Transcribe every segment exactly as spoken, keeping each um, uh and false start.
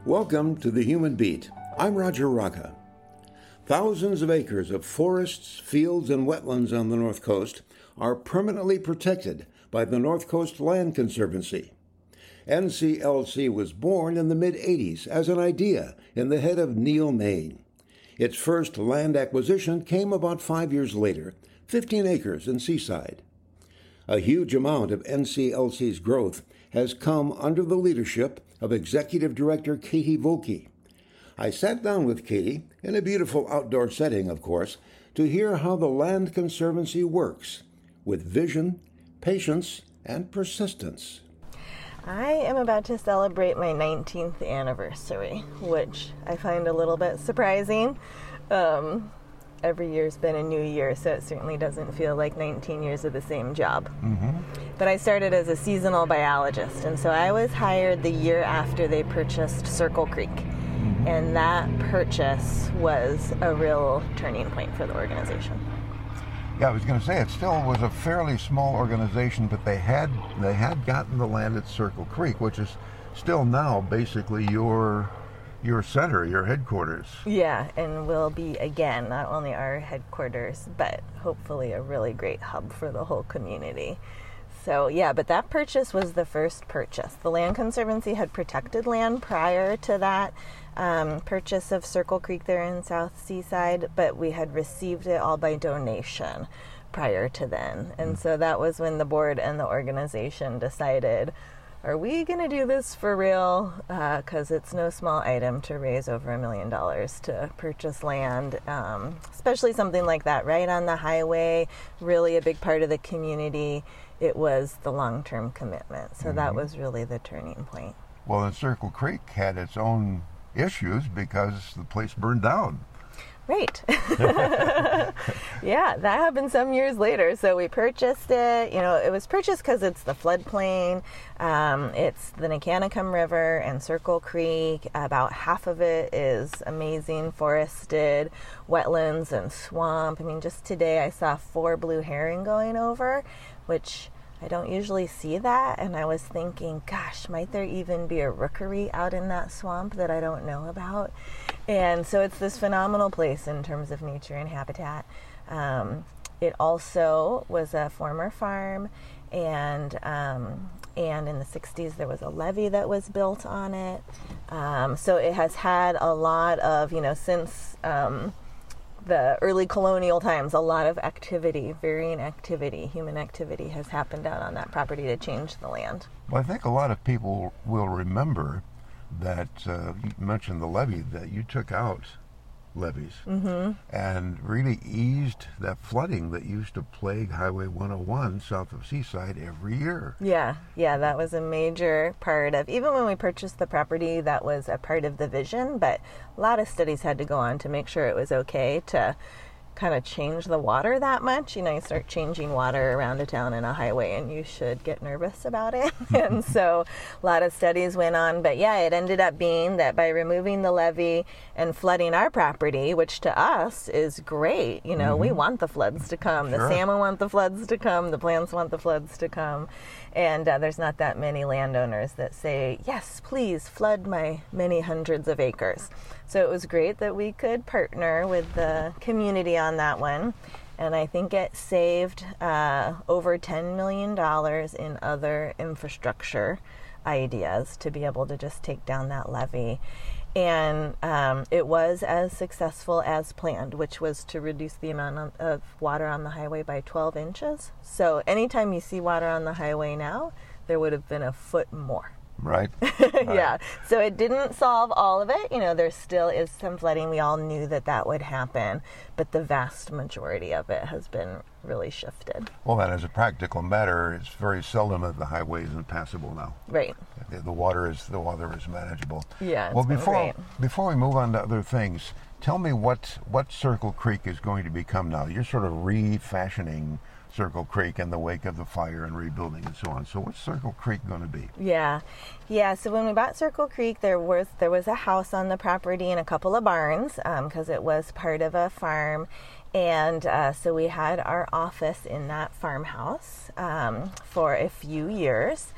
Welcome to the Human Beat. I'm Roger Rocca. Thousands of acres of forests, fields, and wetlands on the North Coast are permanently protected by the North Coast Land Conservancy. N C L C was born in the mid eighties as an idea in the head of Neil Mayne. Its first land acquisition came about five years later, fifteen acres in Seaside. A huge amount of N C L C's growth has come under the leadership of Executive Director Katie Volke. I sat down with Katie, in a beautiful outdoor setting, of course, to hear how the Land Conservancy works, with vision, patience, and persistence. I am about to celebrate my nineteenth anniversary, which I find a little bit surprising. Um, every year's been a new year, so it certainly doesn't feel like nineteen years of the same job. Mm-hmm. But I started as a seasonal biologist, and so I was hired the year after they purchased Circle Creek. Mm-hmm. And that purchase was a real turning point for the organization. Yeah, I was going to say, it still was a fairly small organization, but they had they had gotten the land at Circle Creek, which is still now basically your your center, your headquarters. Yeah, and will be again, not only our headquarters, but hopefully a really great hub for the whole community. So yeah, but that purchase was the first purchase. The Land Conservancy had protected land prior to that um, purchase of Circle Creek there in South Seaside, but we had received it all by donation prior to then. And so that was when the board and the organization decided, are we going to do this for real? Because uh, it's no small item to raise over a million dollars to purchase land, um, especially something like that, right on the highway, really a big part of the community. It was the long-term commitment. So mm-hmm. that was really the turning point. Well, and Circle Creek had its own issues because the place burned down. Right. Yeah, that happened some years later. So we purchased it. You know, it was purchased because it's the floodplain. Um, it's the Nicanicum River and Circle Creek. About half of it is amazing forested wetlands and swamp. I mean, just today I saw four blue herring going over, which I don't usually see that, and I was thinking, gosh, might there even be a rookery out in that swamp that I don't know about? And so it's this phenomenal place in terms of nature and habitat. Um, it also was a former farm, and um, and in the sixties there was a levee that was built on it. Um, so it has had a lot of, you know, since um, the early colonial times, a lot of activity, varying activity, human activity has happened out on that property to change the land. Well, I think a lot of people will remember that uh, you mentioned the levee, that you took out levees mm-hmm. and really eased that flooding that used to plague Highway one oh one south of Seaside every year. Yeah, yeah, that was a major part of, even when we purchased the property, that was a part of the vision, but a lot of studies had to go on to make sure it was okay to kind of change the water that much. You know, you start changing water around a town and a highway and you should get nervous about it. And so a lot of studies went on. But yeah, it ended up being that by removing the levee and flooding our property, which to us is great, you know, mm-hmm. we want the floods to come. Sure. The salmon want the floods to come. The plants want the floods to come. And uh, there's not that many landowners that say, yes, please flood my many hundreds of acres. So it was great that we could partner with the community on that one. And I think it saved uh, over ten million dollars in other infrastructure ideas to be able to just take down that levee. And um, it was as successful as planned, which was to reduce the amount of water on the highway by twelve inches. So anytime you see water on the highway now, there would have been a foot more. Right. Yeah. So it didn't solve all of it. You know, there still is some flooding. We all knew that that would happen, but the vast majority of it has been really shifted. Well, then, as a practical matter, it's very seldom that the highway is impassable now. Right. The, the water is the water is manageable. Yeah. Well, before great. before we move on to other things, tell me what what Circle Creek is going to become now. You're sort of refashioning Circle Creek in the wake of the fire and rebuilding and so on. So what's Circle Creek going to be? Yeah. Yeah, so when we bought Circle Creek, there was there was a house on the property and a couple of barns because um, it was part of a farm. And uh, so we had our office in that farmhouse um, for a few years.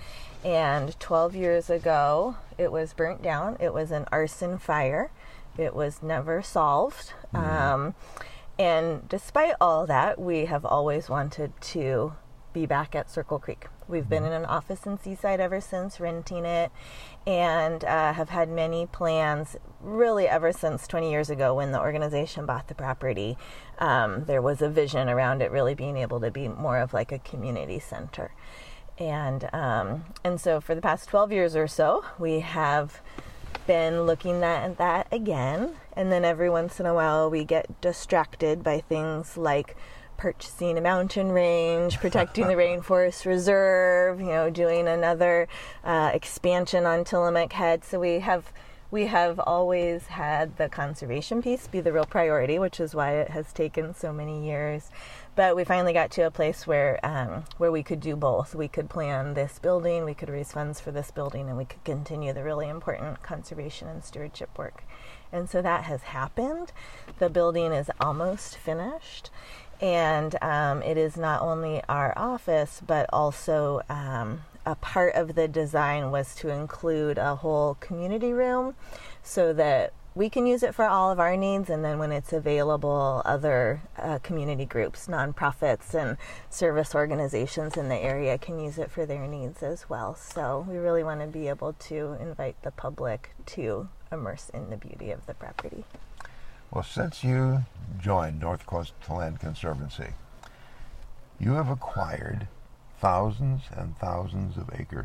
And twelve years ago, it was burnt down. It was an arson fire. It was never solved. Mm. Um, and despite all that, we have always wanted to be back at Circle Creek. We've been in an office in Seaside ever since, renting it, and uh, have had many plans really ever since twenty years ago when the organization bought the property. Um, there was a vision around it really being able to be more of like a community center. And um, and so for the past twelve years or so, we have been looking at that again. And then every once in a while, we get distracted by things like purchasing a mountain range, protecting the rainforest reserve, you know, doing another uh, expansion on Tillamook Head. So we have we have always had the conservation piece be the real priority, which is why it has taken so many years. But we finally got to a place where um, where we could do both. We could plan this building, we could raise funds for this building, and we could continue the really important conservation and stewardship work. And so that has happened. The building is almost finished. And um, it is not only our office, but also um, a part of the design was to include a whole community room so that we can use it for all of our needs, and then when it's available, other uh, community groups, nonprofits, and service organizations in the area can use it for their needs as well. So we really want to be able to invite the public to immerse in the beauty of the property. Well, since you joined North Coast Land Conservancy, you have acquired thousands and thousands of acres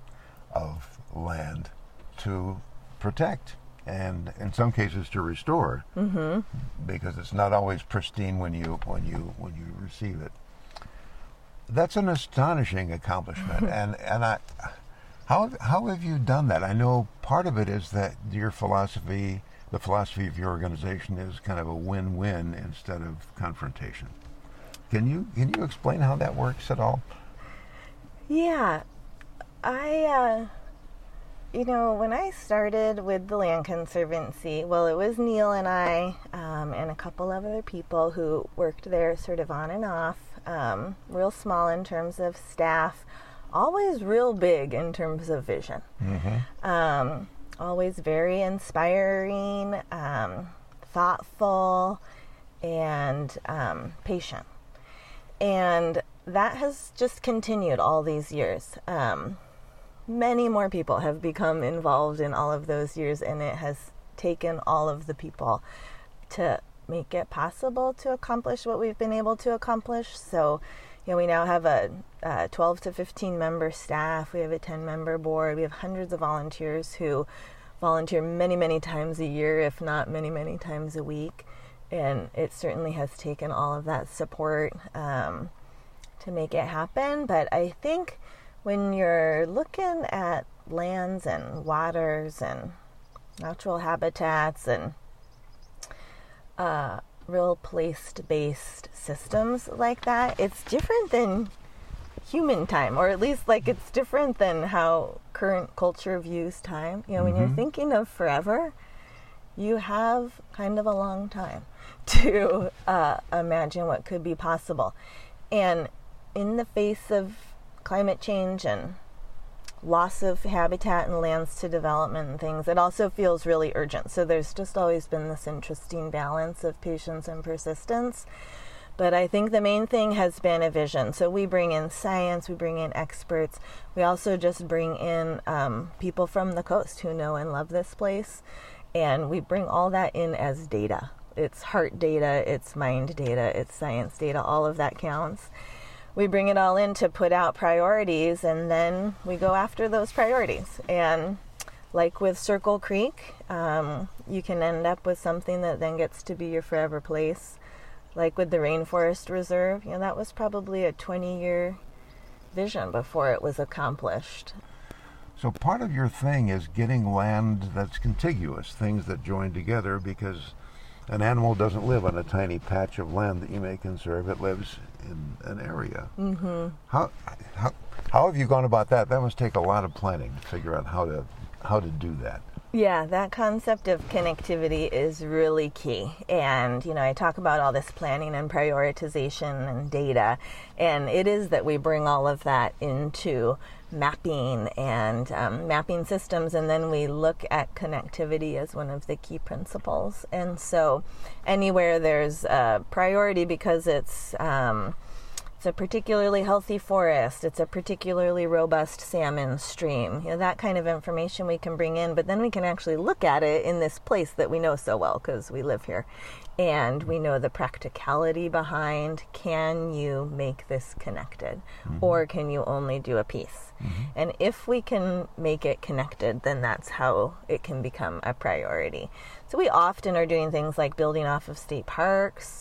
of land to protect and in some cases to restore, mm-hmm. because it's not always pristine when you when you when you receive it. That's an astonishing accomplishment. and and I how how have you done that? I know part of it is that your philosophy the philosophy of your organization is kind of a win-win instead of confrontation. Can you can you explain how that works at all? Yeah, I, uh, you know, when I started with the Land Conservancy, well, it was Neil and I um, and a couple of other people who worked there sort of on and off, um, real small in terms of staff, always real big in terms of vision. Mm-hmm. Um, always very inspiring, um, thoughtful, and um, patient. And that has just continued all these years. Um, many more people have become involved in all of those years, and it has taken all of the people to make it possible to accomplish what we've been able to accomplish. So, you know, we now have a, a twelve to fifteen member staff. We have a ten member board. We have hundreds of volunteers who volunteer many, many times a year, if not many, many times a week. And it certainly has taken all of that support um, to make it happen. But I think when you're looking at lands and waters and natural habitats and uh, real place-based systems like that, it's different than human time, or at least like it's different than how current culture views time. You know, mm-hmm. when you're thinking of forever, you have kind of a long time to uh, imagine what could be possible. And in the face of climate change and loss of habitat and lands to development and things, it also feels really urgent. So there's just always been this interesting balance of patience and persistence. But I think the main thing has been a vision. So we bring in science, we bring in experts. We also just bring in um, people from the coast who know and love this place. And we bring all that in as data. It's heart data, it's mind data, it's science data, all of that counts. We bring it all in to put out priorities, and then we go after those priorities. And like with Circle Creek, um, you can end up with something that then gets to be your forever place. Like with the Rainforest Reserve, you know, that was probably a twenty-year vision before it was accomplished. So part of your thing is getting land that's contiguous, things that join together, because an animal doesn't live on a tiny patch of land that you may conserve. It lives in an area. Mm-hmm. How, how how have you gone about that? That must take a lot of planning to figure out how to how to do that. Yeah, that concept of connectivity is really key. And, you know, I talk about all this planning and prioritization and data, and it is that we bring all of that into mapping and um, mapping systems, and then we look at connectivity as one of the key principles. And so anywhere there's a priority because it's um, it's a particularly healthy forest, it's a particularly robust salmon stream, you know, that kind of information we can bring in, but then we can actually look at it in this place that we know so well because we live here. And we know the practicality behind, can you make this connected? Mm-hmm. Or can you only do a piece? Mm-hmm. And if we can make it connected, then that's how it can become a priority. So we often are doing things like building off of state parks,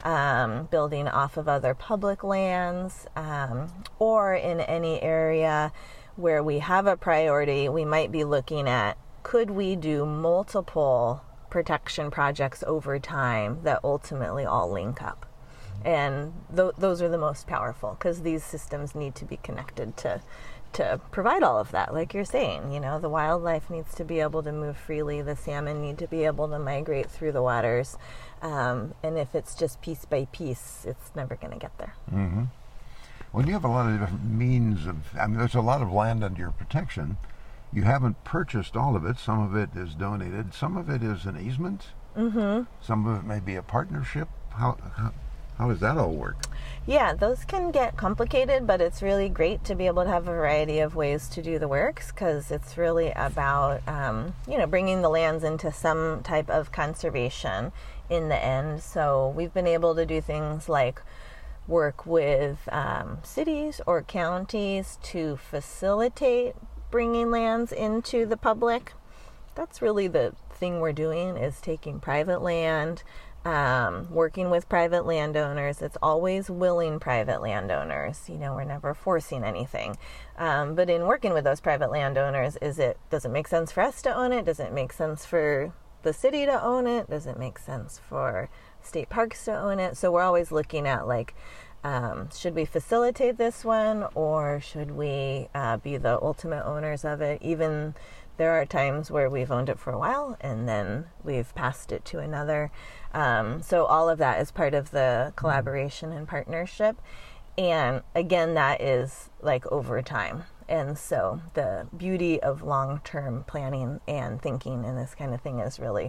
um, building off of other public lands, um, or in any area where we have a priority, we might be looking at, could we do multiple protection projects over time that ultimately all link up? And th- those are the most powerful because these systems need to be connected to to provide all of that. Like you're saying, you know, the wildlife needs to be able to move freely, the salmon need to be able to migrate through the waters, um, and if it's just piece by piece, it's never going to get there. Mm-hmm. Well, you have a lot of different means of, I mean, there's a lot of land under your protection. You haven't purchased all of it. Some of it is donated. Some of it is an easement. Mm-hmm. Some of it may be a partnership. How, how how does that all work? Yeah, those can get complicated, but it's really great to be able to have a variety of ways to do the works because it's really about, um, you know, bringing the lands into some type of conservation in the end. So we've been able to do things like work with um, cities or counties to facilitate bringing lands into the public. That's really the thing we're doing, is taking private land, um, working with private landowners. It's always willing private landowners. You know, we're never forcing anything. Um, but in working with those private landowners, is it, does it make sense for us to own it? Does it make sense for the city to own it? Does it make sense for state parks to own it? So we're always looking at, like, Um, should we facilitate this one, or should we uh, be the ultimate owners of it? Even there are times where we've owned it for a while and then we've passed it to another. Um, so all of that is part of the collaboration and partnership. And again, that is like over time. And so the beauty of long-term planning and thinking and this kind of thing is really,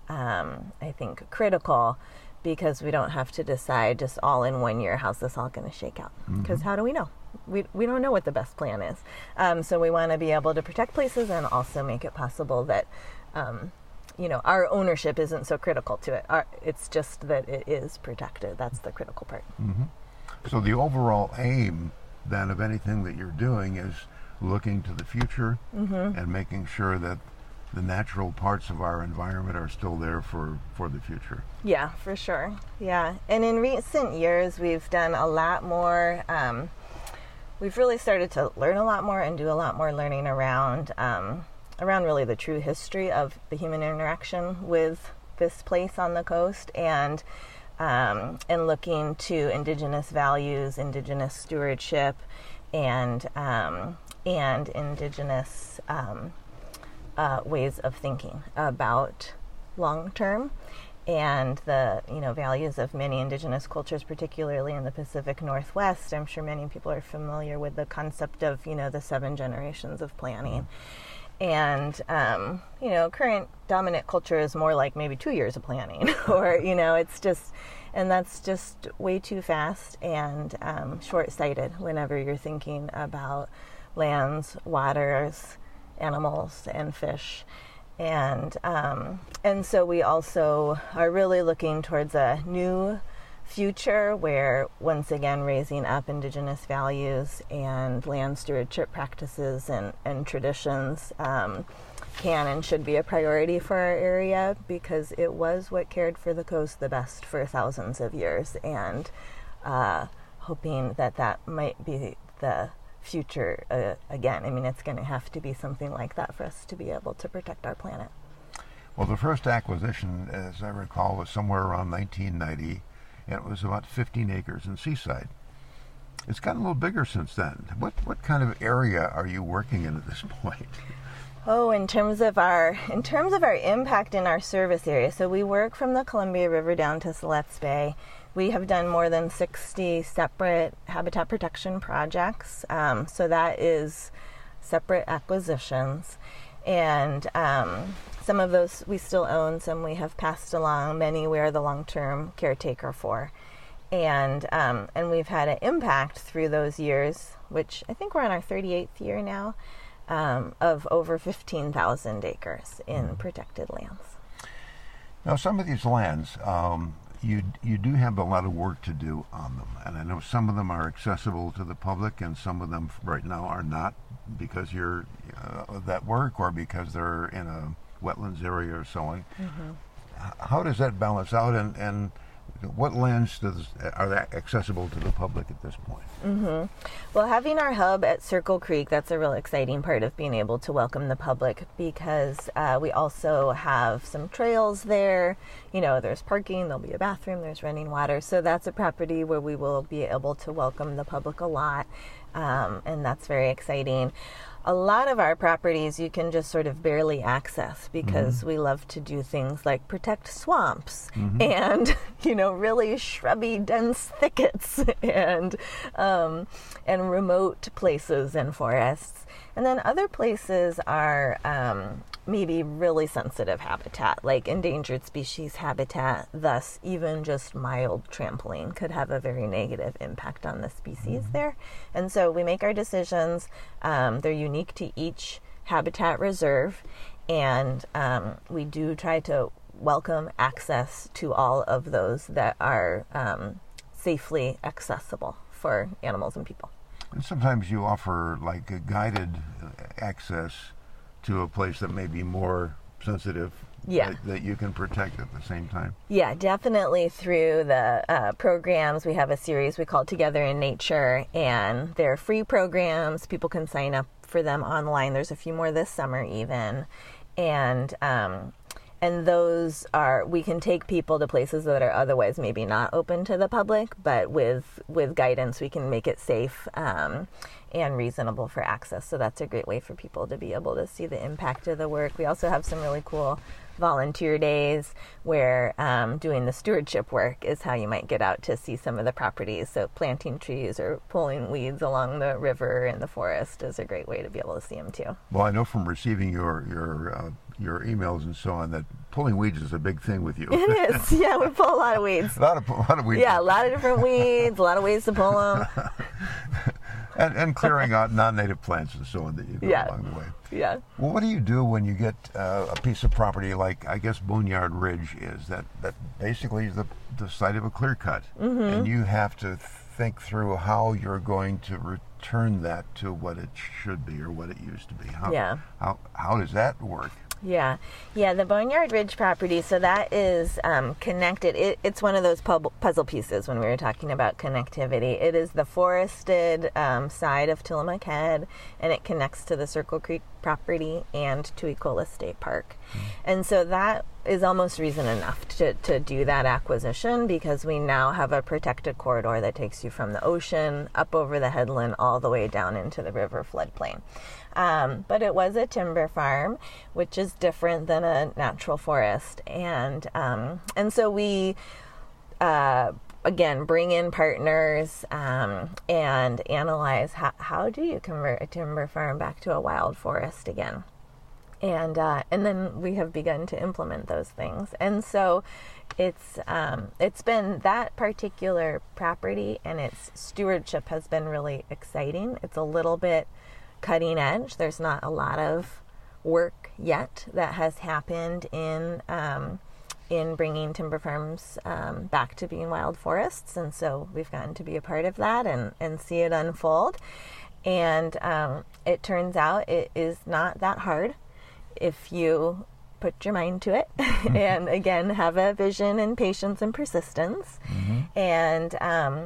um, I think, critical, because we don't have to decide just all in one year, how's this all going to shake out? Because mm-hmm. how do we know? We we don't know what the best plan is. Um, so we want to be able to protect places and also make it possible that, um, you know, our ownership isn't so critical to it. Our, it's just that it is protected. That's the critical part. Mm-hmm. So the overall aim then of anything that you're doing is looking to the future mm-hmm. and making sure that the natural parts of our environment are still there for, for the future. Yeah, for sure. Yeah. And in recent years, we've done a lot more, um, we've really started to learn a lot more and do a lot more learning around, um, around really the true history of the human interaction with this place on the coast, and, um, and looking to indigenous values, indigenous stewardship, and, um, and indigenous, um, Uh, ways of thinking about long term, and the you know values of many indigenous cultures, particularly in the Pacific Northwest. I'm sure many people are familiar with the concept of you know the seven generations of planning, and um, you know current dominant culture is more like maybe two years of planning, or you know it's just, and that's just way too fast and um, short-sighted whenever you're thinking about lands, waters, animals, and fish. And um, and so we also are really looking towards a new future where, once again, raising up indigenous values and land stewardship practices and, and traditions um, can and should be a priority for our area, because it was what cared for the coast the best for thousands of years, and uh, hoping that that might be the future uh, again. I mean, it's going to have to be something like that for us to be able to protect our planet. Well, the first acquisition, as I recall, was somewhere around nineteen ninety, and it was about fifteen acres in Seaside. It's gotten a little bigger since then. What what kind of area are you working in at this point? Oh, in terms of our in terms of our impact in our service area, so we work from the Columbia River down to Siletz Bay. We have done more than sixty separate habitat protection projects. Um, so that is separate acquisitions, and um, some of those we still own. Some we have passed along. Many we are the long-term caretaker for, and um, and we've had an impact through those years, which I think we're on our thirty-eighth year now. Um, of over fifteen thousand acres in protected lands. Now, some of these lands, um, you you do have a lot of work to do on them, and I know some of them are accessible to the public, and some of them right now are not because you're uh, of that work or because they're in a wetlands area or so on. Mm-hmm. How does that balance out, and, and what lands does, are that accessible to the public at this point? Mm-hmm. Well, having our hub at Circle Creek, that's a real exciting part of being able to welcome the public, because uh, we also have some trails there. You know, there's parking, there'll be a bathroom, there's running water. So that's a property where we will be able to welcome the public a lot, um, and that's very exciting. A lot of our properties you can just sort of barely access because mm-hmm. we love to do things like protect swamps mm-hmm. and, you know, really shrubby, dense thickets and um, and remote places and forests. And then other places are um, maybe really sensitive habitat, like endangered species habitat. Thus, even just mild trampling could have a very negative impact on the species mm-hmm. there. And so we make our decisions. Um, they're unique to each habitat reserve, and um, we do try to welcome access to all of those that are um, safely accessible for animals and people. And sometimes you offer like a guided access to a place that may be more sensitive, yeah. that, that you can protect at the same time. Yeah, definitely through the uh, programs. We have a series we call Together in Nature, and they're free programs. People can sign up for them online. There's a few more this summer even. And um, and those are, we can take people to places that are otherwise maybe not open to the public, but with with guidance we can make it safe um, and reasonable for access. So that's a great way for people to be able to see the impact of the work. We also have some really cool volunteer days where um, doing the stewardship work is how you might get out to see some of the properties. So planting trees or pulling weeds along the river and the forest is a great way to be able to see them too. Well, I know from receiving your your uh, your emails and so on that pulling weeds is a big thing with you. It is. Yeah, we pull a lot of weeds. a lot of a lot of weeds. Yeah, a lot of different weeds, a lot of ways to pull them. And, and clearing out non-native plants and so on that you go yeah. along the way. Yeah. Well, what do you do when you get uh, a piece of property like, I guess, Boneyard Ridge is, that, that basically is the, the site of a clear cut, mm-hmm. and you have to think through how you're going to return that to what it should be or what it used to be. How, yeah. How, how does that work? Yeah, yeah, the Boneyard Ridge property, so that is um, connected. It, it's one of those pub- puzzle pieces when we were talking about connectivity. It is the forested um, side of Tillamook Head, and it connects to the Circle Creek property and to Ecola State Park. Mm-hmm. And so that is almost reason enough to, to do that acquisition, because we now have a protected corridor that takes you from the ocean up over the headland all the way down into the river floodplain. Um, but it was a timber farm, which is different than a natural forest. And um, and so we, uh, again, bring in partners um, and analyze how, how do you convert a timber farm back to a wild forest again. And uh, and then we have begun to implement those things. And so it's um, it's been that particular property and its stewardship has been really exciting. It's a little bit cutting edge. There's not a lot of work yet that has happened in um, in bringing timber farms um, back to being wild forests, and so we've gotten to be a part of that and, and see it unfold. And um, it turns out it is not that hard if you put your mind to it and again have a vision and patience and persistence. Mm-hmm. And um,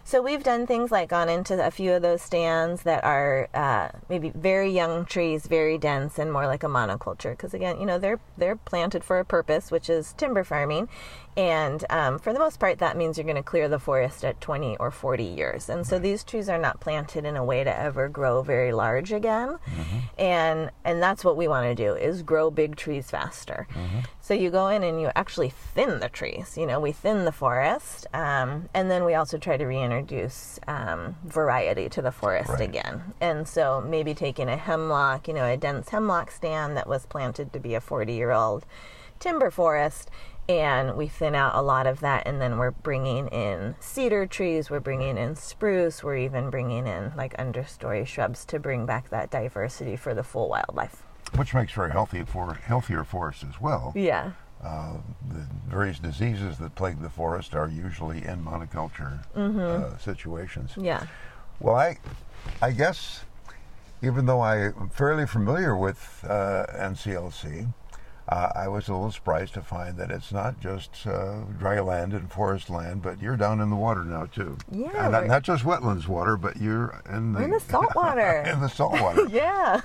So we've done things like gone into a few of those stands that are uh, maybe very young trees, very dense, and more like a monoculture. Because again, you know, they're they're planted for a purpose, which is timber farming, and um, for the most part, that means you're going to clear the forest at twenty or forty years. And so these trees are not planted in a way to ever grow very large again, mm-hmm. and and that's what we want to do, is grow big trees faster. Mm-hmm. So you go in and you actually thin the trees. You know, we thin the forest, um, and then we also try to reintroduce um, variety to the forest right. again. And so maybe taking a hemlock, you know, a dense hemlock stand that was planted to be a forty-year-old timber forest, and we thin out a lot of that, and then we're bringing in cedar trees, we're bringing in spruce, we're even bringing in like understory shrubs to bring back that diversity for the full wildlife. Which makes for a healthy for healthier forest as well. Yeah. Uh, the various diseases that plague the forest are usually in monoculture mm-hmm. uh, situations. Yeah. Well, I, I guess, even though I'm fairly familiar with uh, N C L C, uh, I was a little surprised to find that it's not just uh, dry land and forest land, but you're down in the water now too. Yeah. And not, not just wetlands water, but you're in the, in the salt water. in the salt water. Yeah.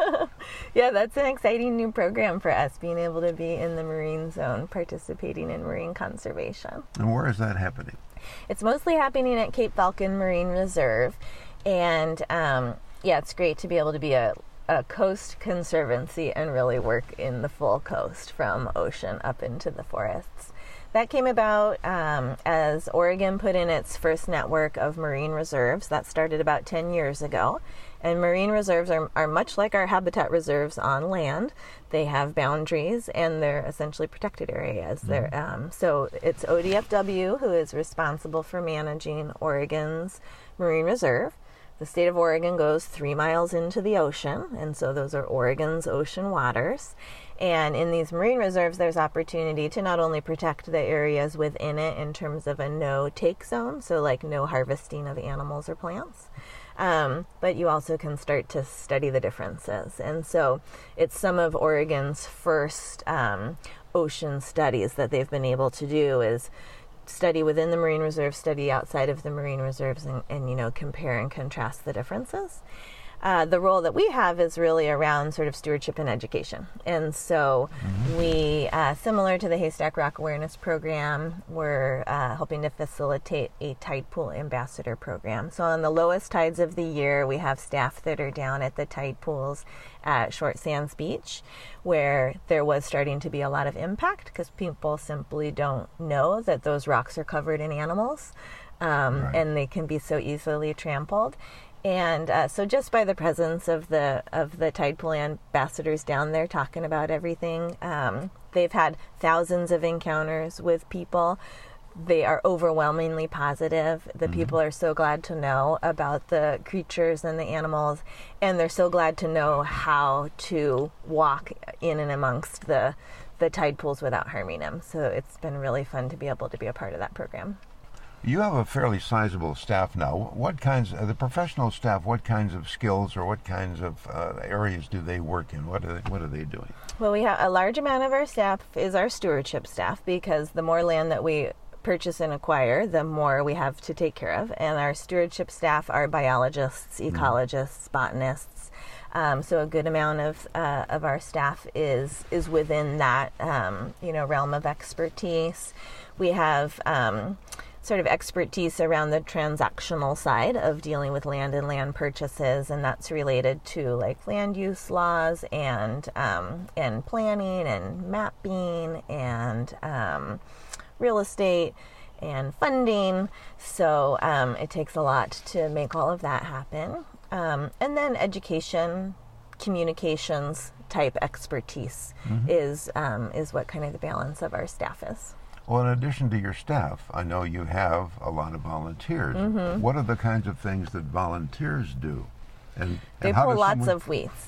Yeah, that's an exciting new program for us, being able to be in the marine zone, participating in marine conservation. And where is that happening? It's mostly happening at Cape Falcon Marine Reserve. And um, yeah, it's great to be able to be a a coast conservancy and really work in the full coast from ocean up into the forests. That came about um, as Oregon put in its first network of marine reserves. That started about ten years ago. And marine reserves are, are much like our habitat reserves on land. They have boundaries, and they're essentially protected areas. Mm-hmm. They're, um, so it's O D F W who is responsible for managing Oregon's marine reserve. The state of Oregon goes three miles into the ocean, and so those are Oregon's ocean waters. And in these marine reserves, there's opportunity to not only protect the areas within it in terms of a no-take zone, so like no harvesting of animals or plants, um, but you also can start to study the differences. And so it's some of Oregon's first um, ocean studies that they've been able to do is study within the marine reserve, study outside of the marine reserves, and, and you know, compare and contrast the differences. Uh, the role that we have is really around sort of stewardship and education. And so mm-hmm. we, uh, similar to the Haystack Rock Awareness Program, we're uh, helping to facilitate a tide pool ambassador program. So on the lowest tides of the year, we have staff that are down at the tide pools at Short Sands Beach, where there was starting to be a lot of impact because people simply don't know that those rocks are covered in animals, um, right. and they can be so easily trampled. And uh, so just by the presence of the of the tide pool ambassadors down there talking about everything, um, they've had thousands of encounters with people. They are overwhelmingly positive. The mm-hmm. people are so glad to know about the creatures and the animals, and they're so glad to know how to walk in and amongst the the tide pools without harming them. So it's been really fun to be able to be a part of that program. You have a fairly sizable staff now. What kinds, uh, the professional staff, what kinds of skills or what kinds of uh, areas do they work in? What are they, what are they doing? Well, we have a large amount of our staff is our stewardship staff, because the more land that we purchase and acquire, the more we have to take care of. And our stewardship staff are biologists, ecologists, mm. botanists. Um, so a good amount of uh, of our staff is is within that um, you know realm of expertise. We have um, sort of expertise around the transactional side of dealing with land and land purchases, and that's related to like land use laws and um, and planning and mapping and um, real estate and funding. So um, it takes a lot to make all of that happen. Um, and then education, communications type expertise mm-hmm. is um, is what kind of the balance of our staff is. Well, in addition to your staff, I know you have a lot of volunteers. Mm-hmm. What are the kinds of things that volunteers do? And, they and pull lots someone... of weeds.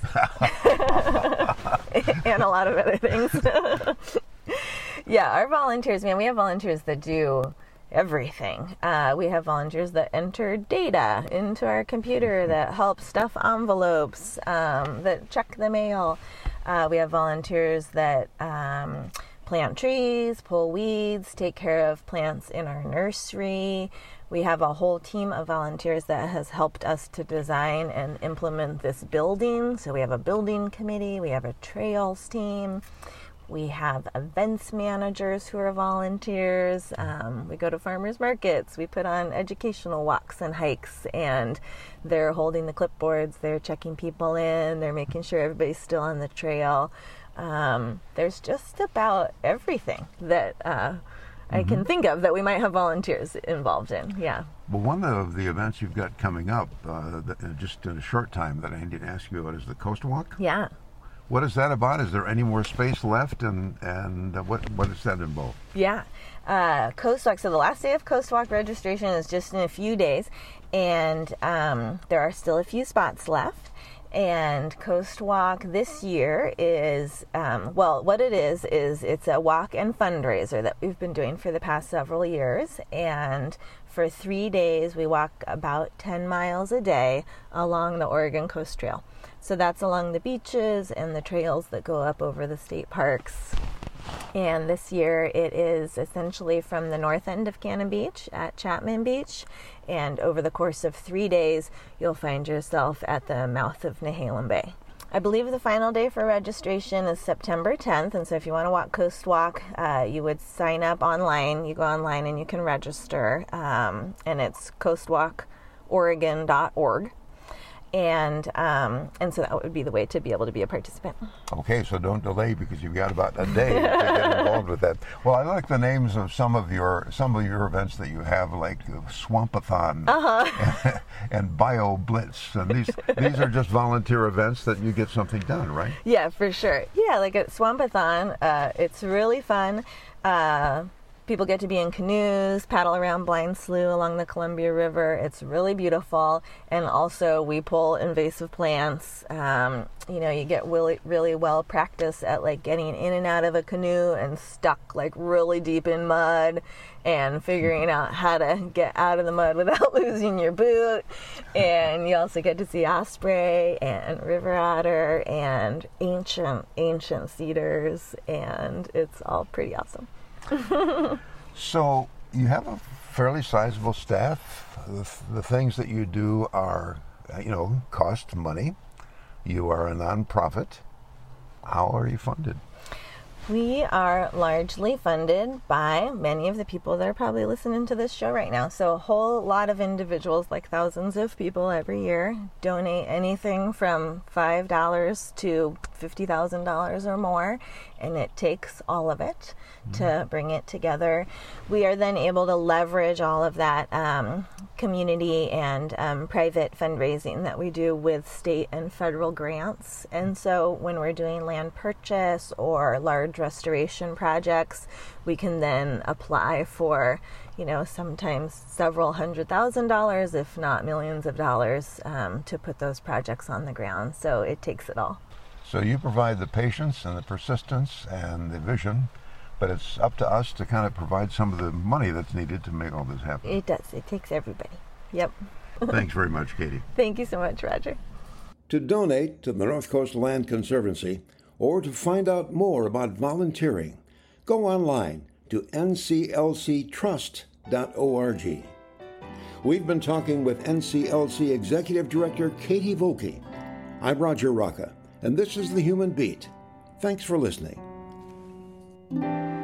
And a lot of other things. Yeah, our volunteers, man, we have volunteers that do everything. Uh, we have volunteers that enter data into our computer, that help stuff envelopes, um, that check the mail. Uh, we have volunteers that... Um, plant trees, pull weeds, take care of plants in our nursery. We have a whole team of volunteers that has helped us to design and implement this building. So we have a building committee, we have a trails team, we have events managers who are volunteers. Um, we go to farmers markets. We put on educational walks and hikes, and they're holding the clipboards. They're checking people in. They're making sure everybody's still on the trail. Um, there's just about everything that uh, I mm-hmm. can think of that we might have volunteers involved in. Yeah. Well, one of the events you've got coming up uh, that, just in a short time that I need to ask you about is the Coast Walk. Yeah. What is that about? Is there any more space left, and and uh, what what does that involve? Yeah, uh, Coast Walk. So the last day of Coast Walk registration is just in a few days, and um, there are still a few spots left. And Coast Walk this year is, um, well, what it is, is it's a walk and fundraiser that we've been doing for the past several years. And for three days, we walk about ten miles a day along the Oregon Coast Trail. So that's along the beaches and the trails that go up over the state parks. And this year it is essentially from the north end of Cannon Beach at Chapman Beach. And over the course of three days, you'll find yourself at the mouth of Nehalem Bay. I believe the final day for registration is September tenth. And so if you want to walk Coast Walk, uh, you would sign up online. You go online and you can register. Um, and it's coast walk oregon dot org. And um, and so that would be the way to be able to be a participant. Okay, so don't delay because you've got about a day to get involved with that. Well, I like the names of some of your some of your events that you have, like Swampathon uh-huh. and, and Bio Blitz, and these these are just volunteer events that you get something done, right? Yeah, for sure. Yeah, like at Swampathon, uh, it's really fun. Uh, People get to be in canoes, paddle around Blind Slough along the Columbia River. It's really beautiful. And also we pull invasive plants. Um, you know, you get really, really well practice at like getting in and out of a canoe and stuck like really deep in mud and figuring out how to get out of the mud without losing your boot. And you also get to see osprey and river otter and ancient, ancient cedars. And it's all pretty awesome. So you have a fairly sizable staff. The, the things that you do are, you know, cost money. You are a nonprofit. How are you funded? We are largely funded by many of the people that are probably listening to this show right now. So a whole lot of individuals, like thousands of people every year, donate anything from five dollars to fifty thousand dollars or more. And it takes all of it mm-hmm. to bring it together. We are then able to leverage all of that um, community and um, private fundraising that we do with state and federal grants. And so when we're doing land purchase or large restoration projects, we can then apply for, you know, sometimes several hundred thousand dollars, if not millions of dollars, um, to put those projects on the ground. So it takes it all. So you provide the patience and the persistence and the vision, but it's up to us to kind of provide some of the money that's needed to make all this happen. It does. It takes everybody. Yep. Thanks very much, Katie. Thank you so much, Roger. To donate to the North Coast Land Conservancy or to find out more about volunteering, go online to N C L C trust dot org. We've been talking with N C L C Executive Director Katie Volke. I'm Roger Rocca, and this is The Human Beat. Thanks for listening.